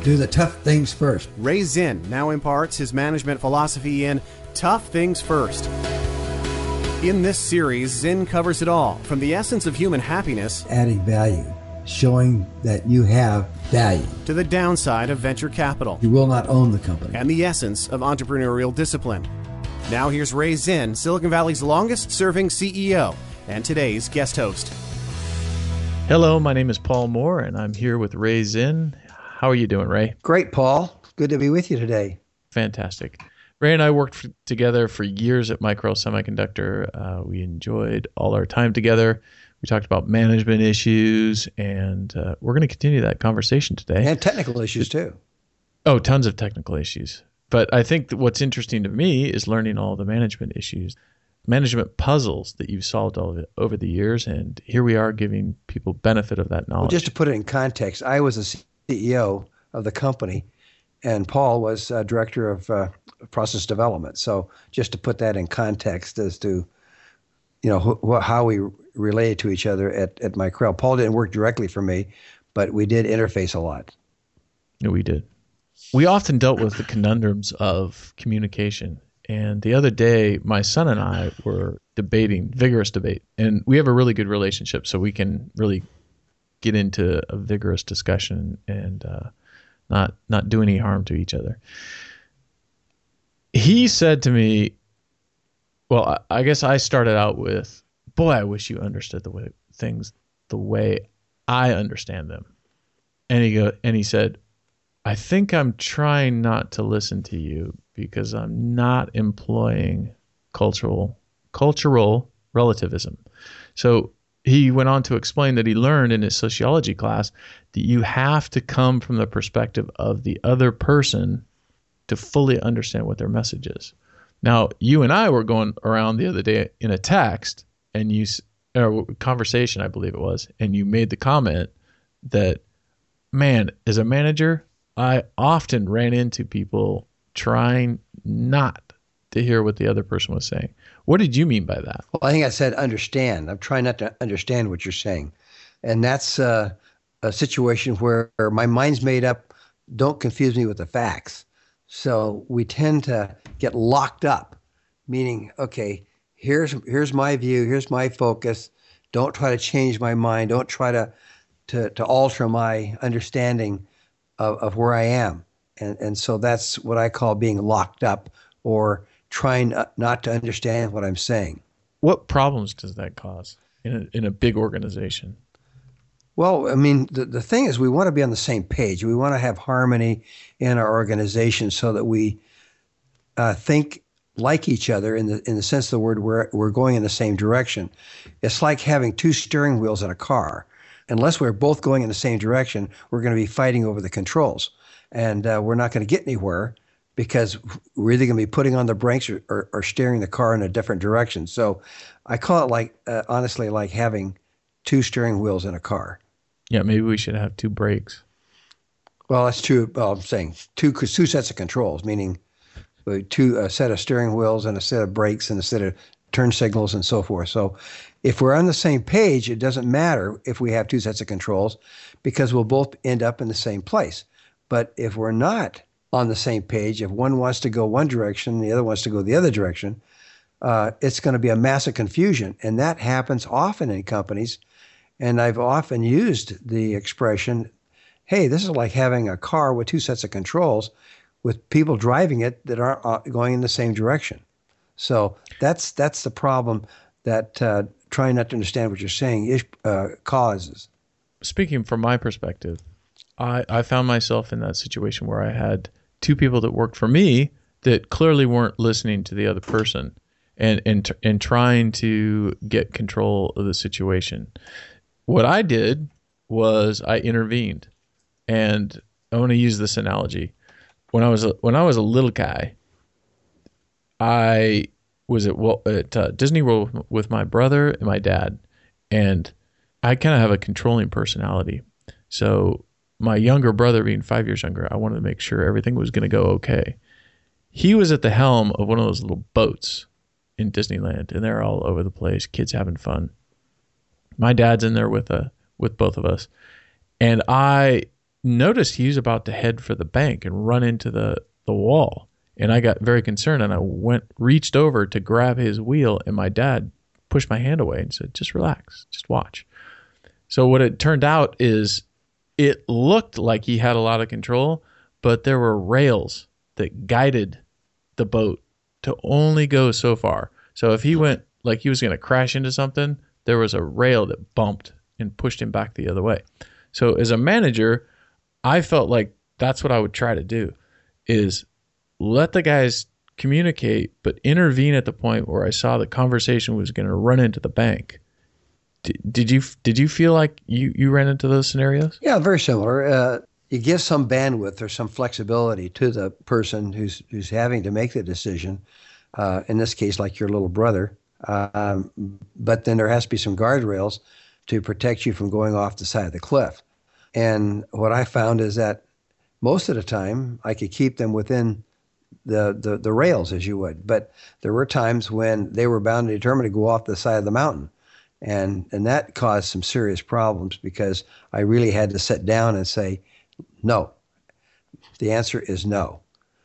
Do the tough things first. Ray Zinn now imparts his management philosophy in Tough Things First. In this series, Zinn covers it all, from the essence of human happiness, Adding value, showing that you have value. to the downside of venture capital, You will not own the company. and the essence of entrepreneurial discipline. Now here's Ray Zinn, Silicon Valley's longest-serving CEO, and today's guest host. Hello, my name is Paul Moore, and I'm here with Ray Zinn. How are you doing, Ray? Great, Paul. Good to be with you today. Fantastic. Ray and I worked together for years at Micro Semiconductor. We enjoyed all our time together. We talked about management issues, and we're going to continue that conversation today. And technical issues, too. Oh, tons of technical issues. But I think that what's interesting to me is learning all the management issues, management puzzles that you've solved over the years, and here we are giving people benefit of that knowledge. Well, just to put it in context, I was the CEO of the company, and Paul was director of process development. So just to put that in context as to, how we related to each other at Micrel. Paul didn't work directly for me, but we did interface a lot. Yeah, we did. We often dealt with the conundrums of communication. And the other day, my son and I were debating, vigorous debate. And we have a really good relationship, so we can really get into a vigorous discussion and not do any harm to each other. He said to me, well, I guess I started out with, boy, I wish you understood things the way I understand them. And he said, I think I'm trying not to listen to you because I'm not employing cultural relativism. So he went on to explain that he learned in his sociology class that you have to come from the perspective of the other person to fully understand what their message is. Now, you and I were going around the other day in a text and conversation, I believe it was, and you made the comment that, man, as a manager, I often ran into people trying not to hear what the other person was saying. What did you mean by that? Well, I think I said understand. I'm trying not to understand what you're saying. And that's a situation where my mind's made up. Don't confuse me with the facts. So we tend to get locked up, meaning, okay, here's my view, here's my focus. Don't try to change my mind. Don't try to alter my understanding of where I am. And so that's what I call being locked up or trying not to understand what I'm saying. What problems does that cause in a big organization? Well, I mean, the thing is we want to be on the same page. We want to have harmony in our organization so that we think like each other in the sense of the word we're going in the same direction. It's like having two steering wheels in a car. Unless we're both going in the same direction, we're going to be fighting over the controls. And we're not going to get anywhere because we're either going to be putting on the brakes or steering the car in a different direction. So I call it honestly, like having two steering wheels in a car. Yeah, maybe we should have two brakes. Well, that's true. Well, I'm saying two sets of controls, meaning a set of steering wheels and a set of brakes and a set of turn signals and so forth. So if we're on the same page, it doesn't matter if we have two sets of controls because we'll both end up in the same place. But if we're not on the same page, if one wants to go one direction, the other wants to go the other direction, it's going to be a massive confusion. And that happens often in companies. And I've often used the expression, hey, this is like having a car with two sets of controls with people driving it that aren't going in the same direction. So that's the problem that trying not to understand what you're saying causes. Speaking from my perspective, I found myself in that situation where I had two people that worked for me that clearly weren't listening to the other person and trying to get control of the situation. What I did was I intervened, and I want to use this analogy. When I was a little guy, I was at Disney World with my brother and my dad, and I kind of have a controlling personality. So my younger brother, being 5 years younger, I wanted to make sure everything was going to go okay. He was at the helm of one of those little boats in Disneyland, and they're all over the place, kids having fun. My dad's in there with both of us, and I noticed he was about to head for the bank and run into the wall. And I got very concerned, and I reached over to grab his wheel, and my dad pushed my hand away and said, just relax, just watch. So what it turned out is it looked like he had a lot of control, but there were rails that guided the boat to only go so far. So if he went like he was going to crash into something, there was a rail that bumped and pushed him back the other way. So as a manager, I felt like that's what I would try to do, is let the guys communicate, but intervene at the point where I saw the conversation was going to run into the bank. Did you feel like you ran into those scenarios? Yeah, very similar. You give some bandwidth or some flexibility to the person who's having to make the decision. In this case, like your little brother. But then there has to be some guardrails to protect you from going off the side of the cliff. And what I found is that most of the time I could keep them within the rails, as you would. But there were times when they were bound and determined to go off the side of the mountain. And that caused some serious problems because I really had to sit down and say, no. The answer is no.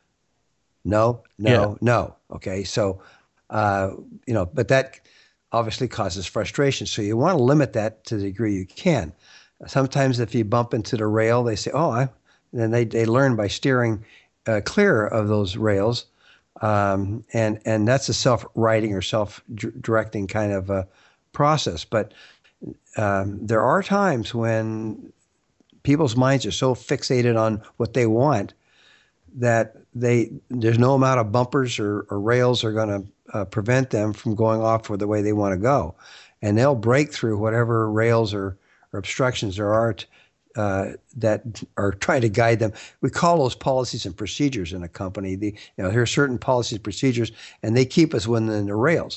No. Okay. So, but that obviously causes frustration. So you want to limit that to the degree you can. Sometimes if you bump into the rail, they say, then they learn by steering clear of those rails. And that's a self-righting or self-directing kind of process. But there are times when people's minds are so fixated on what they want that there's no amount of bumpers or rails are going to prevent them from going off for the way they want to go. And they'll break through whatever rails or obstructions there are that are trying to guide them. We call those policies and procedures in a company. There are certain policies and procedures, and they keep us within the rails.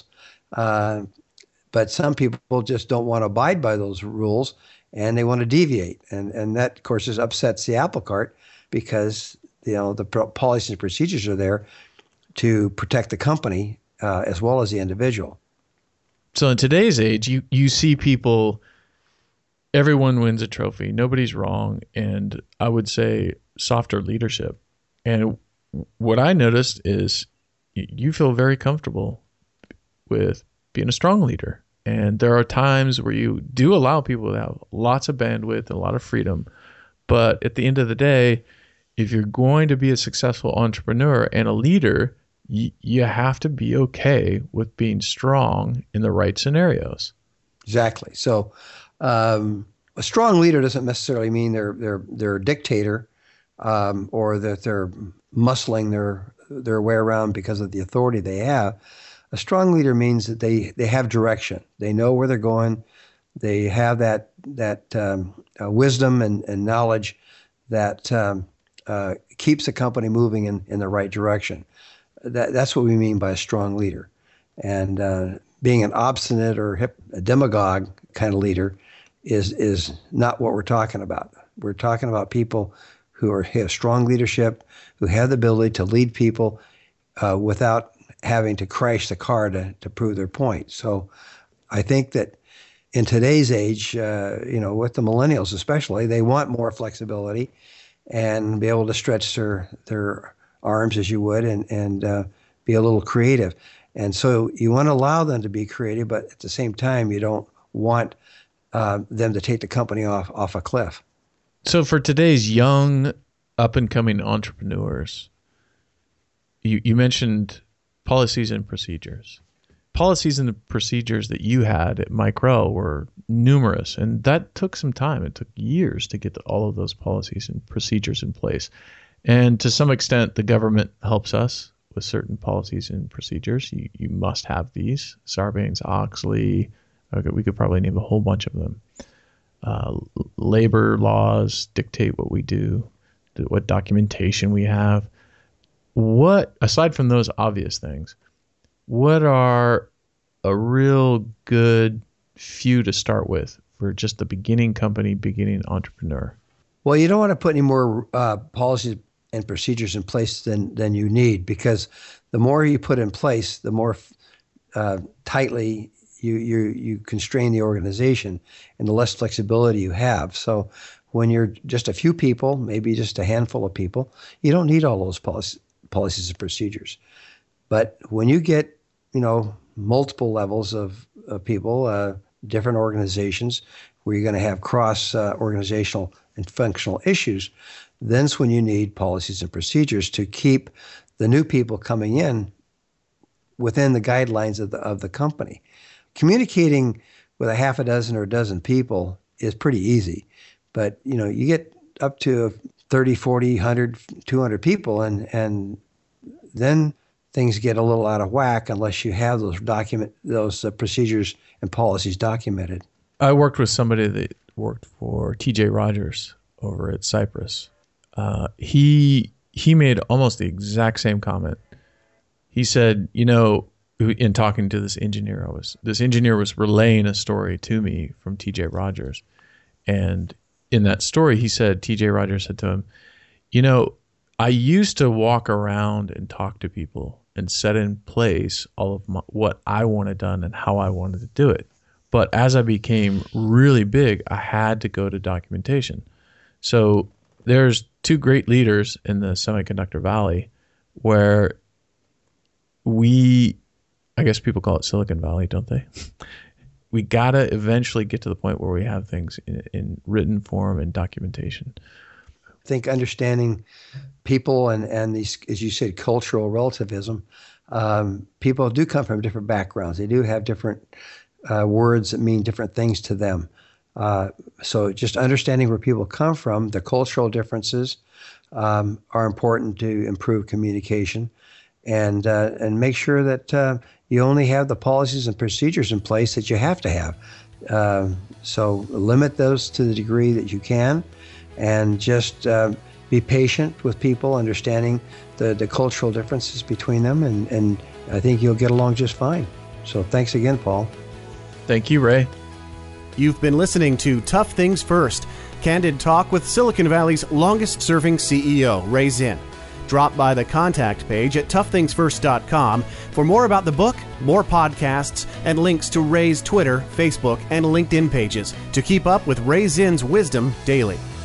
But some people just don't want to abide by those rules, and they want to deviate. And that, of course, just upsets the apple cart because the policies and procedures are there to protect the company as well as the individual. So in today's age, you see people, everyone wins a trophy. Nobody's wrong. And I would say softer leadership. And what I noticed is you feel very comfortable with being a strong leader. And there are times where you do allow people to have lots of bandwidth and a lot of freedom. But at the end of the day, if you're going to be a successful entrepreneur and a leader, you have to be okay with being strong in the right scenarios. Exactly. So a strong leader doesn't necessarily mean they're a dictator or that they're muscling their way around because of the authority they have. A strong leader means that they have direction. They know where they're going. They have that wisdom and knowledge that keeps the company moving in the right direction. That's what we mean by a strong leader. And being an obstinate or a demagogue kind of leader is not what we're talking about. We're talking about people who have strong leadership, who have the ability to lead people without having to crash the car to prove their point. So I think that in today's age, with the millennials especially, they want more flexibility and be able to stretch their arms as you would and be a little creative. And so you want to allow them to be creative, but at the same time, you don't want them to take the company off a cliff. So for today's young, up-and-coming entrepreneurs, you mentioned policies and procedures. Policies and the procedures that you had at Mike Rowe were numerous, and that took some time. It took years to get all of those policies and procedures in place. And to some extent, the government helps us with certain policies and procedures. You must have these. Sarbanes-Oxley. Okay, we could probably name a whole bunch of them. Labor laws dictate what we do, what documentation we have. What, aside from those obvious things, what are a real good few to start with for just the beginning company, beginning entrepreneur? Well, you don't want to put any more policies and procedures in place than you need, because the more you put in place, the more tightly you constrain the organization and the less flexibility you have. So when you're just a few people, maybe just a handful of people, you don't need all those policies and procedures. But when you get, multiple levels of people, different organizations, where you're going to have cross organizational and functional issues, then's when you need policies and procedures to keep the new people coming in within the guidelines of the company. Communicating with a half a dozen or a dozen people is pretty easy. But, you get up to 30, 40, 100, 200 people, and then things get a little out of whack unless you have those procedures and policies documented. I worked with somebody that worked for TJ Rogers over at Cypress. He made almost the exact same comment. He said, in talking to this engineer was relaying a story to me from TJ Rogers. And in that story, he said, TJ Rogers said to him, I used to walk around and talk to people and set in place all of what I wanted done and how I wanted to do it. But as I became really big, I had to go to documentation. So there's two great leaders in the Semiconductor Valley where I guess people call it Silicon Valley, don't they? We got to eventually get to the point where we have things in written form and documentation. I think understanding people and these, as you said, cultural relativism, people do come from different backgrounds. They do have different words that mean different things to them. So just understanding where people come from, the cultural differences are important to improve communication, and make sure that you only have the policies and procedures in place that you have to have. So limit those to the degree that you can, and just be patient with people, understanding the cultural differences between them, and I think you'll get along just fine. So thanks again, Paul. Thank you, Ray. You've been listening to Tough Things First, candid talk with Silicon Valley's longest-serving CEO, Ray Zinn. Drop by the contact page at toughthingsfirst.com for more about the book, more podcasts, and links to Ray's Twitter, Facebook, and LinkedIn pages to keep up with Ray Zinn's wisdom daily.